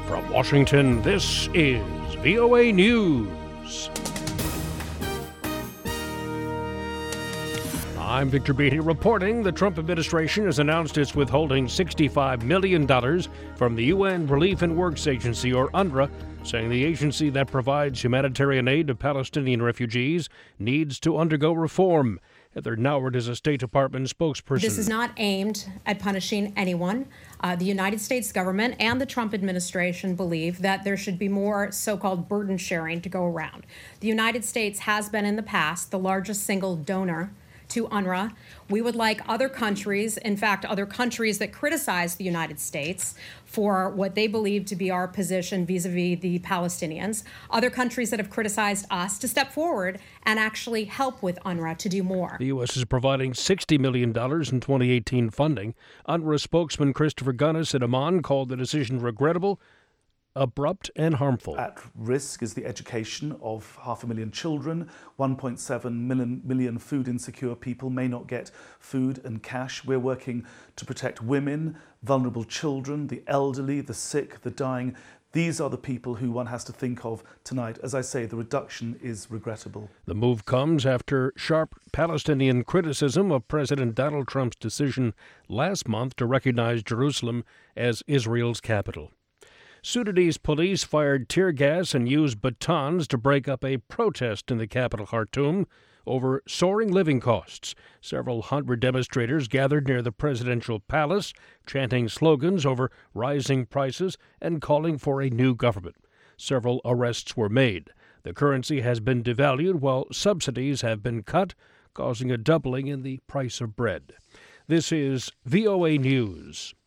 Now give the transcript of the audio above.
From Washington, this is VOA News. I'm Victor Beatty reporting the Trump administration has announced it's withholding $65 million from the UN Relief and Works Agency, or UNRWA, saying the agency that provides humanitarian aid to Palestinian refugees needs to undergo reform. Heather Nauert is a State Department spokesperson. This is not aimed at punishing anyone. The United States government and the Trump administration believe that there should be more so-called burden sharing to go around. The United States has been in the past the largest single donor to UNRWA. We would like other countries, in fact, other countries that criticize the United States for what they believe to be our position vis-a-vis the Palestinians, other countries that have criticized us, to step forward and actually help with UNRWA to do more. The U.S. is providing $60 million in 2018 funding. UNRWA spokesman Christopher Gunnis said Amman called the decision regrettable, abrupt and harmful. At risk is the education of 500,000 children. 1.7 million food insecure people may not get food and cash. We're working to protect women, vulnerable children, the elderly, the sick, the dying. These are the people who one has to think of tonight. As I say, the reduction is regrettable. The move comes after sharp Palestinian criticism of President Donald Trump's decision last month to recognize Jerusalem as Israel's capital. Sudanese police fired tear gas and used batons to break up a protest in the capital, Khartoum, over soaring living costs. Several hundred demonstrators gathered near the presidential palace, chanting slogans over rising prices and calling for a new government. Several arrests were made. The currency has been devalued while subsidies have been cut, causing a doubling in the price of bread. This is VOA News.